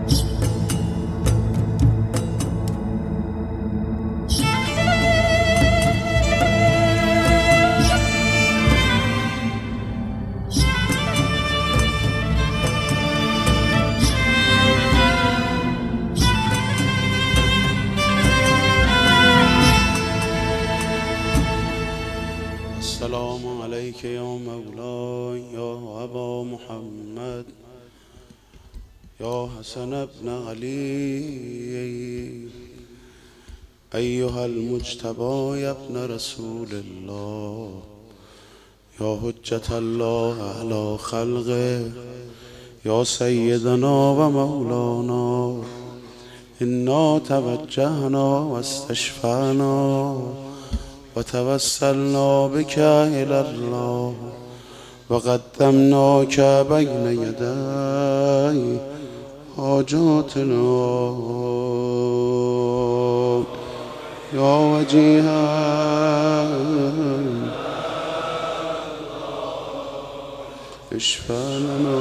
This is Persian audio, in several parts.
السلام عليك يا مولاي يا أبا محمد يا حسن بن علي أيها المجتبى يا ابن رسول الله يا حجة الله على خلقه يا سيدنا ومولانا إنا توجهنا واستشفعنا وتوسلنا بك إلى الله وقدمناك بين يدي حاجاتنا يا وجيها اشفع لنا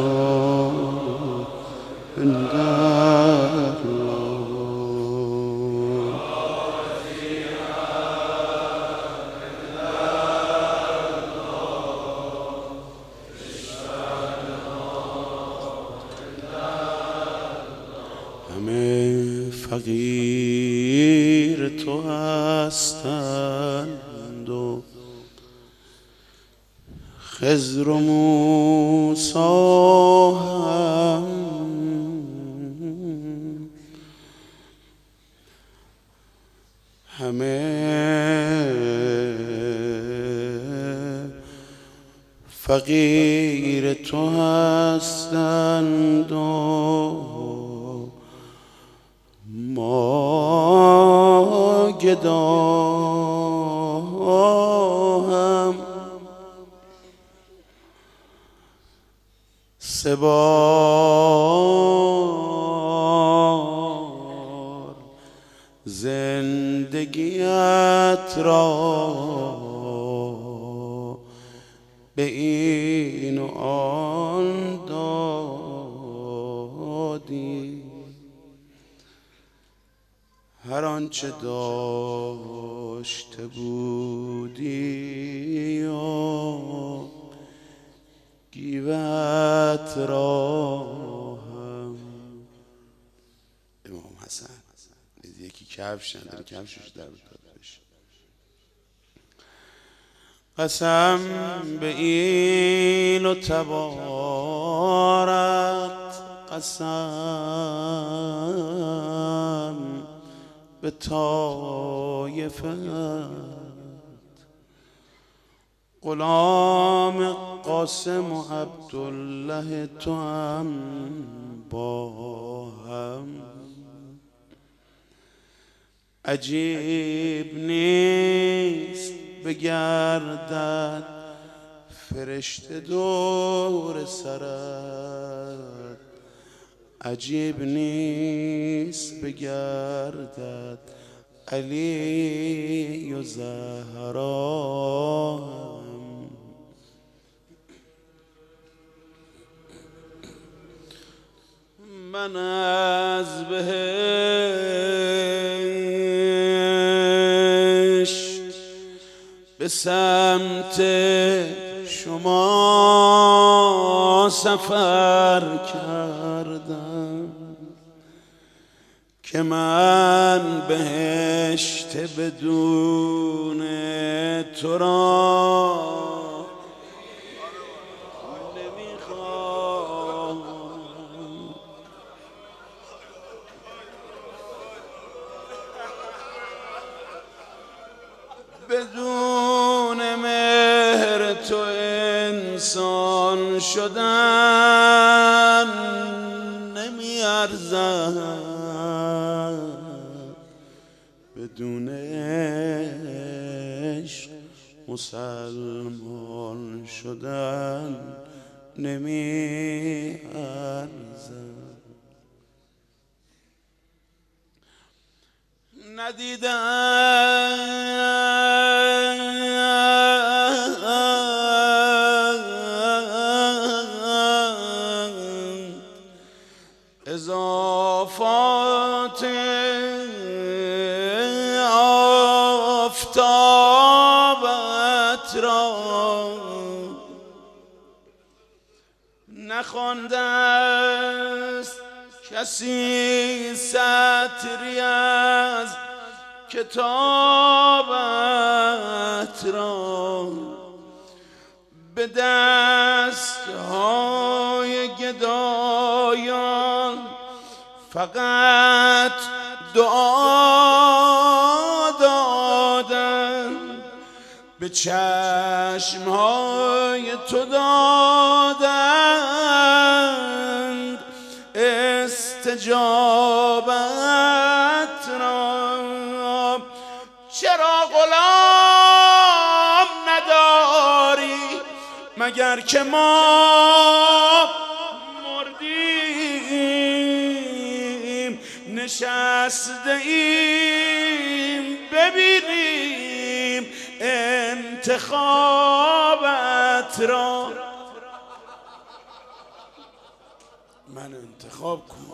عند الله همه فقیر تو هستند و خضر و موسی هم همه فقیر تو هستند و ما گدا هم سه بار زندگیت را به این و آن دادی هر آنچه داشته بودی و گیوت را هم امام حسن یکی کفش نداره کفشش در بشه قسم به این و تبارت قسم به طایفت غلام قاسم و عبدالله تو هم با هم عجیب نیست بگردد فرشته دور سرت عجیب نیست بگردد علی و زهرا من از بهشت به سمت شما سفر کردم که من بهشت بدون تو را نمیخوام بدون مهر تو انسان شدن نمیارزد بدون عشق مسلمان شدن نمیارزد ندیدم اضافات آفتابت را نخوانده است کسی سطری از کتابت را به دستهای گدایان فقط دعا دادن به چشمهای تو دادند استجابت را چرا غلام نداری مگر که ما مردیم نشسته ایم ببینیم انتخابت را من انتخاب کن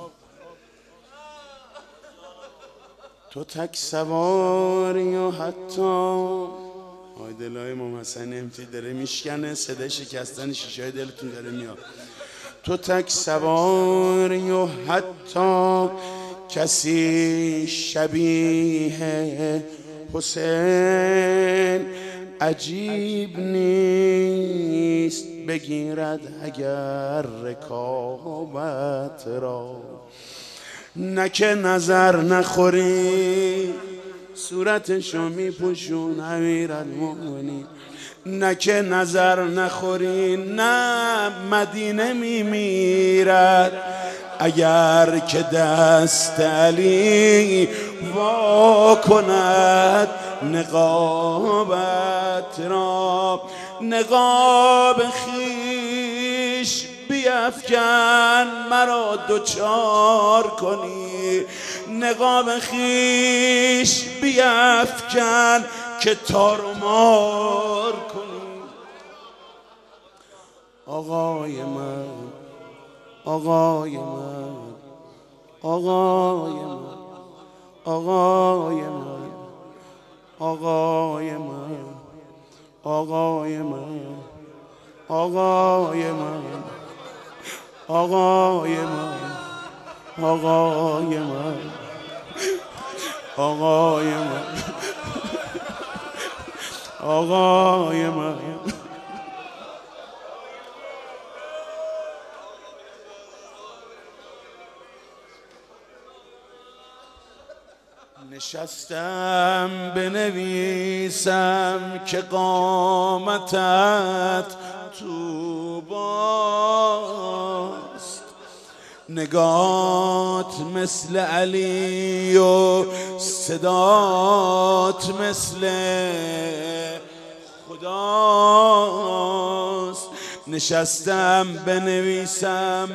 تو تک سواری و حتی دلای امام حسین امتی داره میشکنه صدای شکستن شیشه دلتون داره میاد تو تک سواری و حتی کسی شبیه حسین عجیب نیست بگیرد اگر رکابت را نه که نظر نخوری صورتشو میپوشون امیرالمومنین نه که نظر نخوری نه مدینه میمیرد اگر که دست علی وا کند نقابت را نقاب خویش بیفکن مرا دوچار کنی نقاب خویش بیفکن که تار و مار کنی آقای من آقای من آقای من آقای من آقای من آقای من آقای من آقای من آقای من آقای من آقای من نشستم بنویسم که قامتت طوباست نگات مثل علی و صدات مثل خداست نشستم بنویسم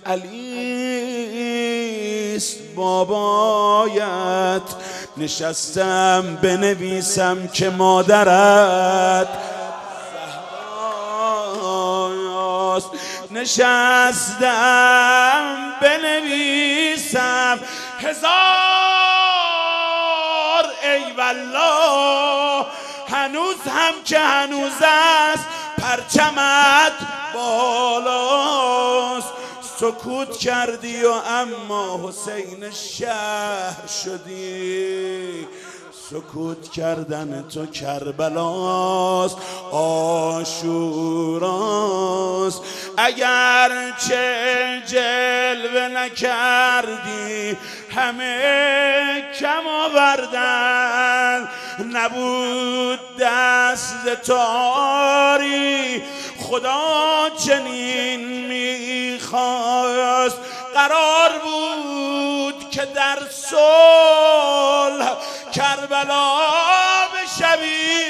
علیست بابایت نشستم بنویسم که مادرت زهراست نشستم بنویسم هزار ای والله هنوز هم که هنوز است پرچمت بالاست سکوت کردی و اما حسین شهر شدی سکوت کردن تو کربلاست عاشوراست اگر چه جلوه نکردی همه کم آوردن نبود دست تاری خدا چنین میخواست قرار بود که در صلح کربلا بشوی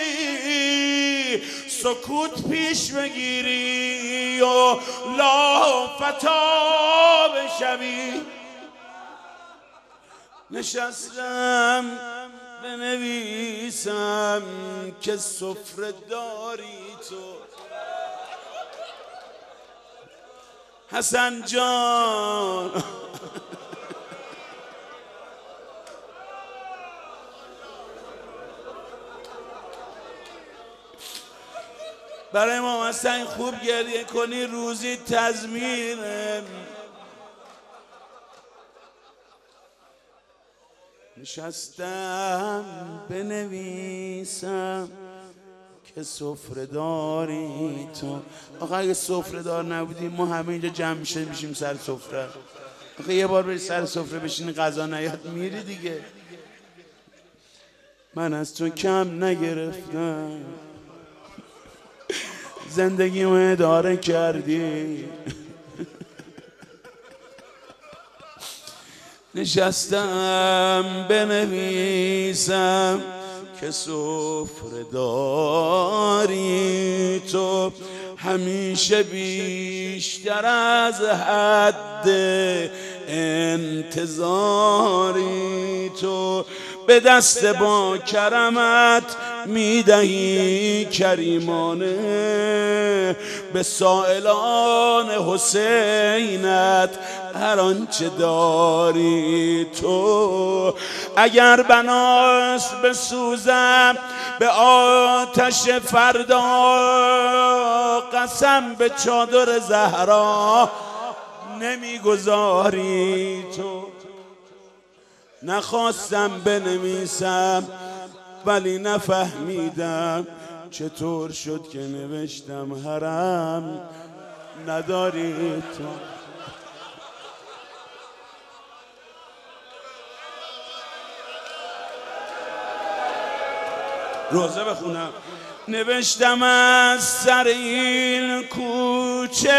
سکوت پیش بگیری و لافتا بشوی نشستم بنویسم که سفره داری تو حسن جان برای امام حسین خوب گریه کنی روزی تضمینه. نشستم بنویسم که سفره داری تو. آخه اگه سفره دار نبودیم ما همه اینجا جمع میشیم سر سفره. آخه یه بار بری سر سفره بشینی غذا نیاد میری دیگه. من از تو کم نگرفتم، زندگیمو اداره کردی. نشستم بنویسم که سفره داری تو، همیشه بیشتر از حد انتظاری تو. به دست با کرمت میدهی کریمانه، به سائلان حسینت هر آنچه داری تو. اگر بناست بسوزم به آتش فردا، قسم به چادر زهرا نمیگذاری تو. نخواستم بنویسم ولی نفهمیدم چطور شد که نوشتم حرم نداری تو. روزه بخونم. نوشتم از سر این کوچه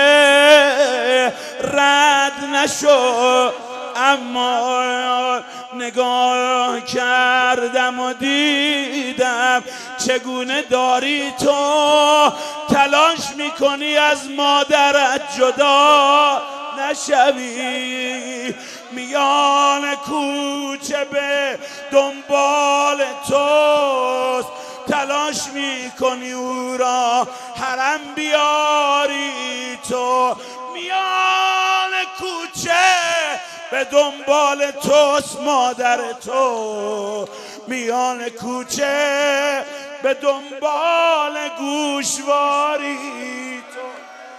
رد نشو، اما نگاه کردم و دیدم چگونه داری تو تلاش میکنی از مادرت جدا نشوی. میان کوچه به دنبال توست، تلاش میکنی او را حرم بیاری تو. میان کوچه به دنبال توست مادر تو، میان کوچه به دنبال گوشواری تو.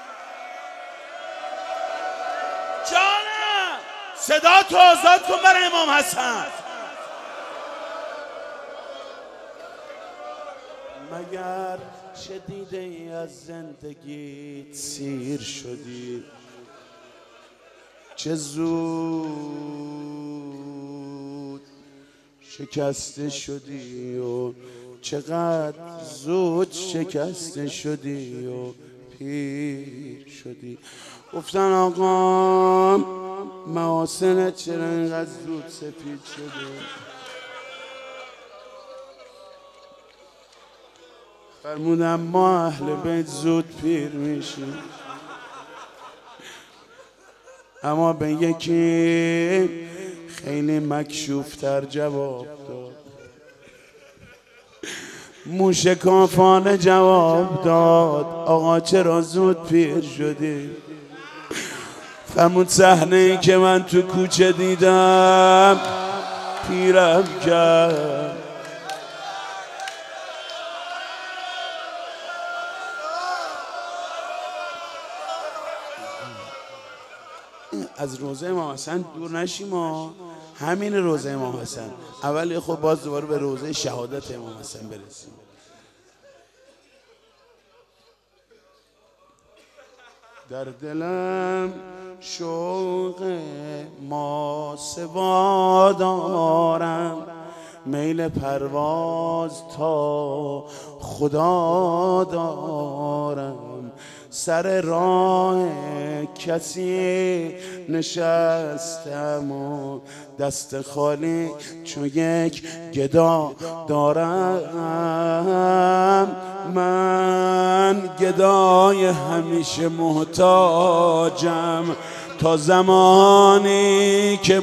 جانم صدا تو آزاد کن برای امام حسن. مگر چه دیده ای از زندگیت سیر شدی، چه زود شکسته شدی و چقدر زود شکسته شدی و پیر شدی. گفتن آقا محاسنت چرا اینقدر زود سپید شده؟ فرمودم ما اهل بیت زود پیر میشیم، اما به یکی خیلی مکشوفتر جواب داد، موشکافانه جواب داد آقا چرا زود پیر شدی؟ فرمود صحنه ای که من تو کوچه دیدم پیرم کرد. از روزه امام حسن دور نشیم ما، همین روزه امام حسن. اول خب باز دوباره به روزه شهادت امام حسن برسیم. در دلم شوق ماسوا دارم، میل پرواز تا خدا دارم، سر راه کسی نشستم و دست خالی چون یک گدا دارم. من گدای همیشه محتاجم تا زمانی که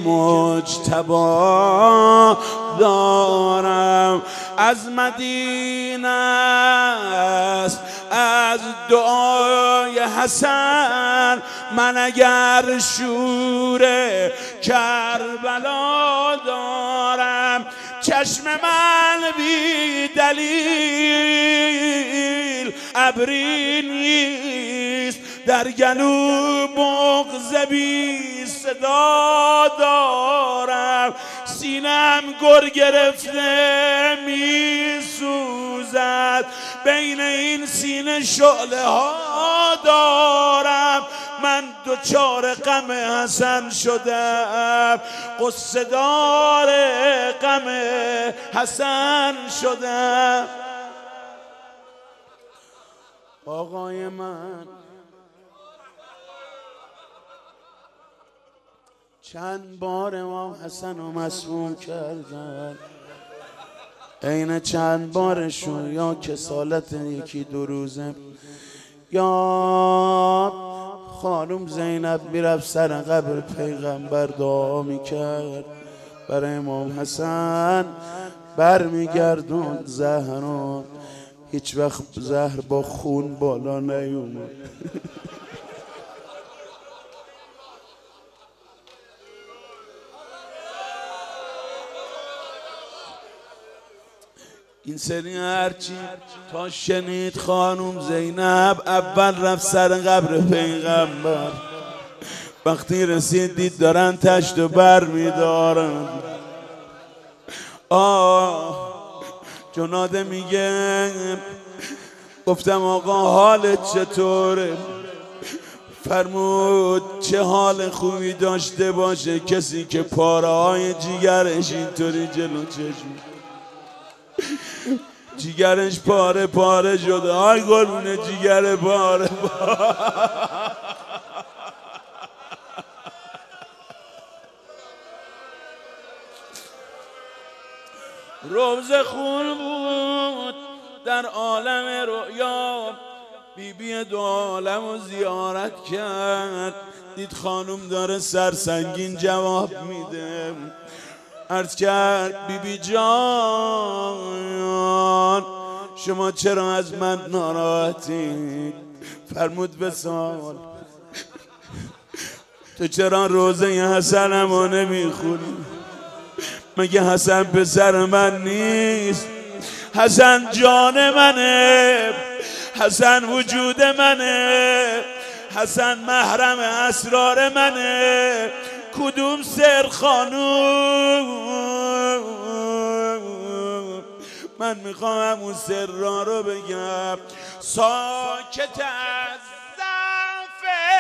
مجتبی دارم. از مدینه است از دعای حسن، من اگر شور کربلا دارم. چشم من بی دلیل ابری نیست، در گلو بغض بی صدا دارم، سینم گر گرفته می سوزد، بین این سینه شعله ها دارم، من دوچار غم حسن شدم، قصه دار غم حسن شدم. آقای من چند بار امام حسن رو مسموم کردن، عین چند بارشون یا کسالت یکی دو روزه، یا خانم زینب میرفت سر قبر پیغمبر دعا میکرد برای امام حسن، برمیگردون زهرا، هیچ وقت زهر با خون بالا نیومد. این سری هرچی تا شنید خانم زینب اول رفت سر قبر پیغمبر، وقتی رسید دید دارن تشت و بر میدارن. جناده میگه گفتم آقا حالت چطوره؟ فرمود چه حال خوبی داشته باشه کسی که پاره های جیگرش اینطوری جلو چشم، جیگرش پاره پاره شده. آی قربونه جیگر پاره پاره. روز خون بود در عالم رؤیا، بیبی دو عالم رو زیارت کرد، دید خانم داره سرسنگین جواب میده، عرض کرد بیبی جان شما چرا از من ناراحتید؟ فرمود بسال تو چرا روزه حسنمو نمیخونی؟ مگه حسن پسر من نیست؟ حسن جان منه، حسن وجود منه، حسن محرم اسرار منه. کدوم سر خانوم؟ من میخوام همون سر رو بگم. ساکت از ضعف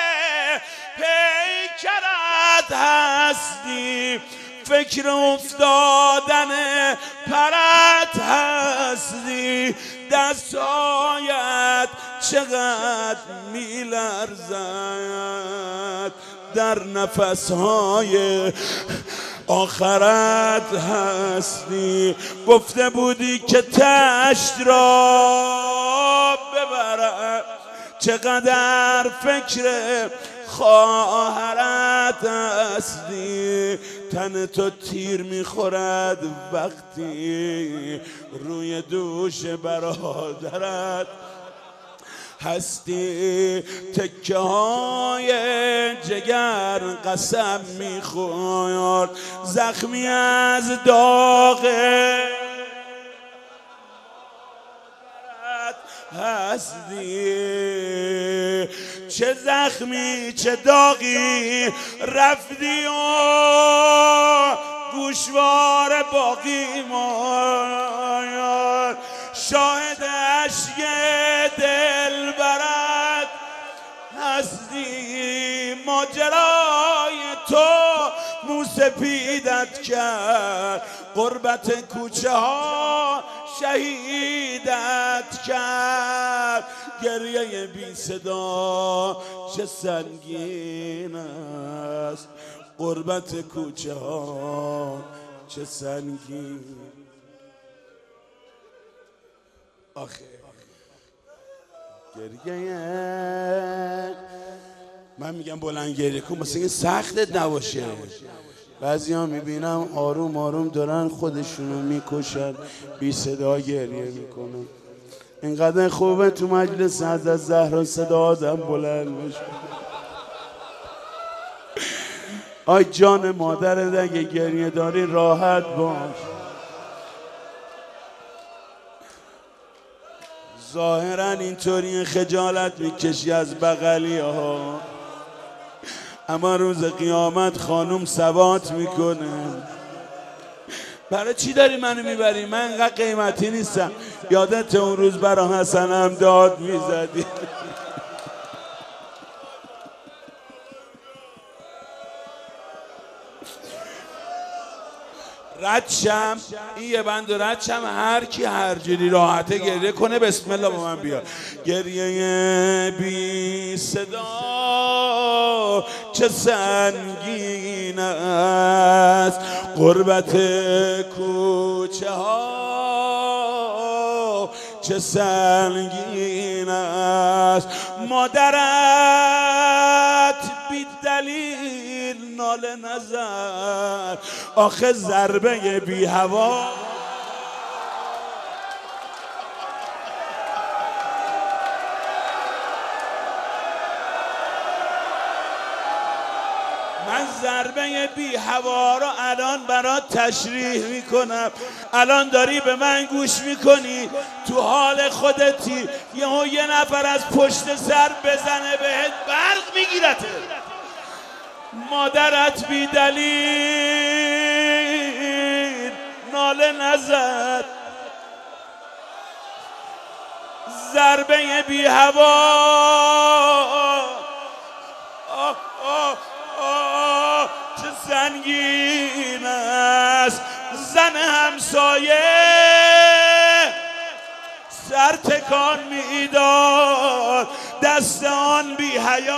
پیکرت هستی، فکر افتادن پرت هستی، دستایت چقدر میلرزد، در نفسهای آخرت هستی. گفته بودی که تشت را ببرم، چقدر فکر خواهرت هستی. تن تو تیر میخورد وقتی روی دوش برادرت هستی. تکه های جگر قسم میخورد، زخمی از داغ هستی. چه زخمی چه داغی رفتی و گوشوار باقی ماند، شاهد عشق دل برد هستی. ماجرای تو موسپیدت کرد، غربت کوچه ها شهیدت کرد. گریه بی صدا چه سنگین است، غربت کوچه ها چه سنگین. آخه گریه من میگم بلند گریه کن مثل این سختت نباشه. بعضی ها میبینم آروم آروم دارن خودشونو میکشن، بی صدا گریه میکنن. اینقدر خوبه تو مجلس حضرت زهرا صدا آدم بلند بشه. آی جان مادرت اگه گریه داری راحت باش. ظاهرا اینطوری خجالت میکشی از بغلی ها، اما روز قیامت خانوم ثبات میکنه. برای چی داری منو میبری؟ من انقدر قیمتی نیستم. یادت اون روز برا حسنم داد میزدی؟ ردشم این یه بند ردشم، هر کی هر جوری راحته گریه کنه. بسم الله با من بیا. گریه بی صدا چه سنگین است، غربت کوچه ها چه سنگین است، مادرت بی دلیل ناله نزد، آخه ضربه بی هوا من ضربه بی هوا رو الان برات تشریح میکنم. الان داری به من گوش میکنی، تو حال خودتی، یه نفر از پشت سر بزنه بهت برق میگیرته. مادرت بی دلیل ناله نزد، ضربه بی هوا چه سنگین است، زن همسایه سر تکان میداد، دست آن بی حیا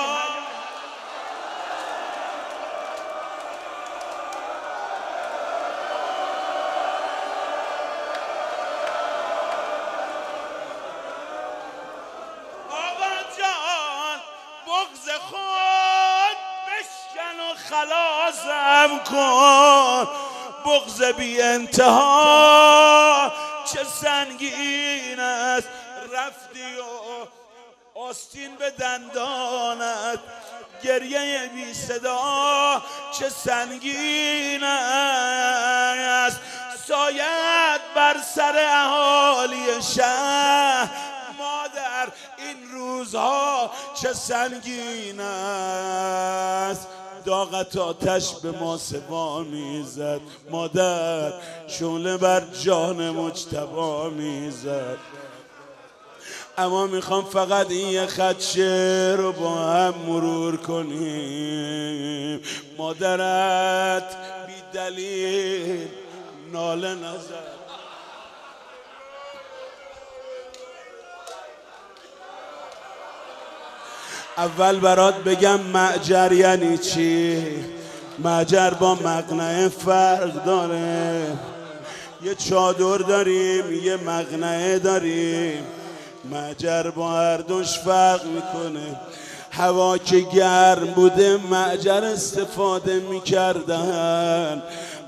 بغض خود بشکن و خلاصم کن، بغض بی انتها چه سنگین است، رفتی و آستین به دندانت، گریه بی صدا چه سنگین است، سایت بر سر اهالی شهر، مادر این روزها چه سنگین است، داغت آتش به ما سوا میزد، مادر شعله بر جان مجتبی میزد. اما میخوام فقط این یه خط شعر رو با هم مرور کنیم. مادرت بی دلیل ناله نزد، اول برات بگم معجر یعنی چی. معجر با مقنعه فرق داره، یه چادر داریم یه مقنعه داریم، معجر با هر دوش فرق میکنه. هوا که گرم بوده معجر استفاده میکردن.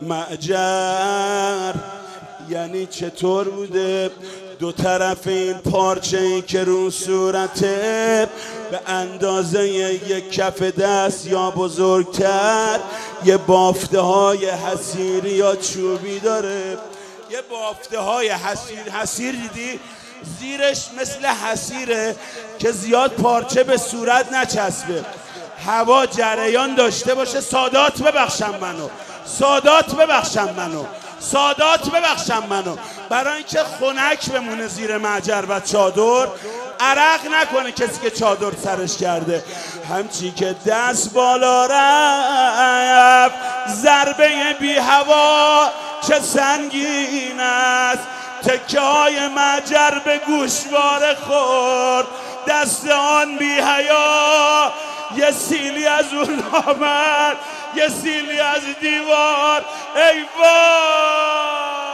معجر یعنی چطور بوده؟ دو طرف این پارچه ای که رو صورته به اندازه یک کف دست یا بزرگتر یه بافته های حصیری یا چوبی داره. یه بافته های حصیر دیدی؟ زیرش مثل حصیره که زیاد پارچه به صورت نچسبه، هوا جریان داشته باشه. سادات ببخشم منو، سادات ببخشم منو، سادات ببخشم منو، برای اینکه خنک بمونه زیر معجر و چادر، عرق نکنه کسی که چادر سرش کرده. همچی که دست بالا رفت، ضربه بی هوا چه سنگین است، تکه های معجر به گوشواره خورد، دست آن بی حیا یه سیلی از اون آمد، یه سیلی از دیوار. ای وای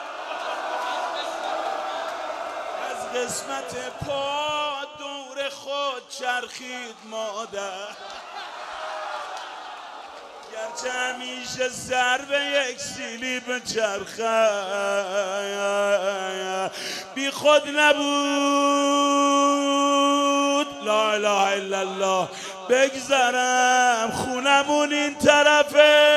از قسمت پا دور خود چرخید مادر، گرچه همیشه سر به یک سیلی به چرخه بی خود نبود. لا اله الا الله. بگذرم خونمون این طرفه،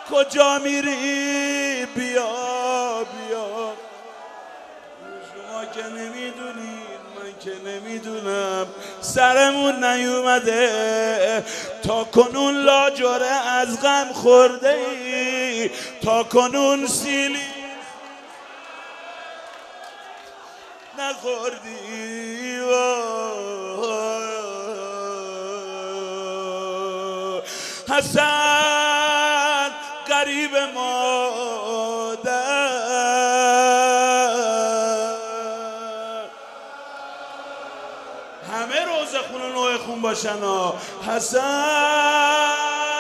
کجا میری؟ بیا بیا. شما که نمیدونی من که نمیدونم سرمون نیومده تا کنون لاجره از غم خورده ای تا کنون سیلی نخوردی حسن قریب مادر همه روزه خون و نوع خون باشن ها حسن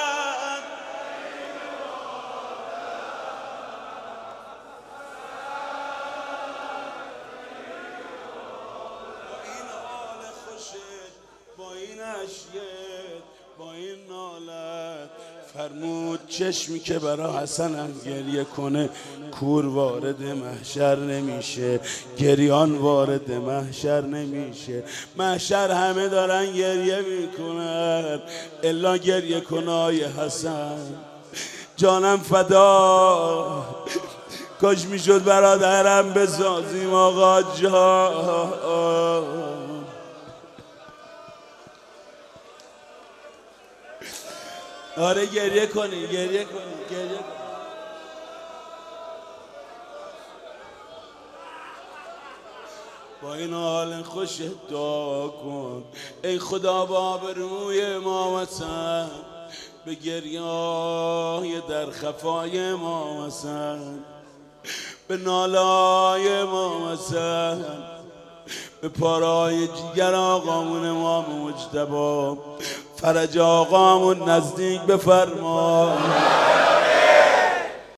با این اشیت با این نالت فرمود چشمی که برا حسن هم گریه کنه کور وارد محشر نمیشه گریان وارد محشر نمیشه محشر همه دارن گریه میکنن الا گریه کنای حسن جانم فدا کاش میشد برادرم بسازیم آقا جان آره گریه کنی گریه کنی گریه کنی با این حال خوش دعا کن ای خدا با آبروی امام حسن به گریه‌های در خفای امام حسن به نالای امام حسن به پارای جگر آقامون امام مجتبی فرج آقامون نزدیک بفرما